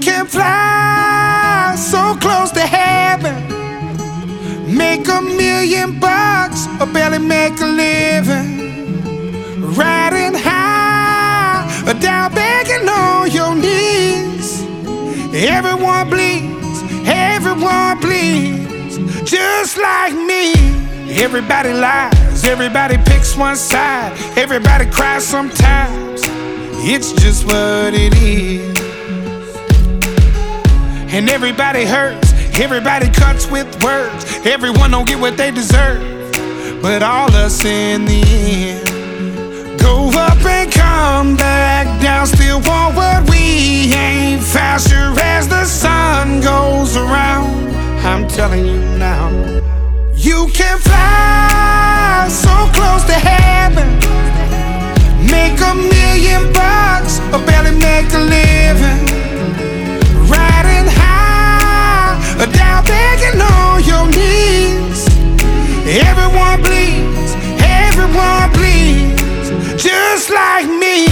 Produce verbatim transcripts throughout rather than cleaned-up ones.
can fly so close to heaven, make a million bucks or barely make a living, riding high or down begging on your knees. Everyone bleeds, everyone bleeds, just like me. Everybody lies, everybody picks one side, everybody cries sometimes, it's just what it is. And everybody hurts, everybody cuts with words, everyone don't get what they deserve, but all us in the end go up and come back down, still want what we ain't found. Sure as the sun goes around, I'm telling you now, you can fly so close to heaven, make a million bucks or barely make a living, riding high or down begging on your knees. Everyone bleeds, everyone bleeds, just like me.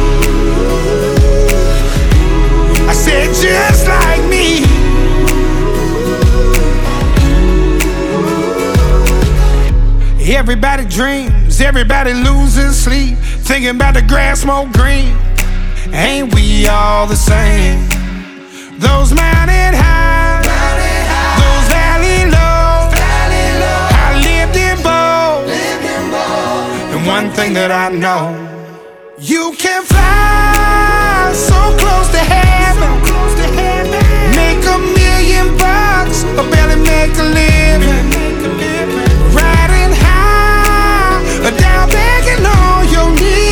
I said just like me. Everybody dreams, everybody loses sleep, thinking about the grass more green. Ain't we all the same? Those mountain high, mountain high, those valley low, valley low. I lived in both, lived in both. And one thing that I know, you can fly so close to heaven, so close to heaven, make a million bucks or barely make a living, riding high or down begging on your knees.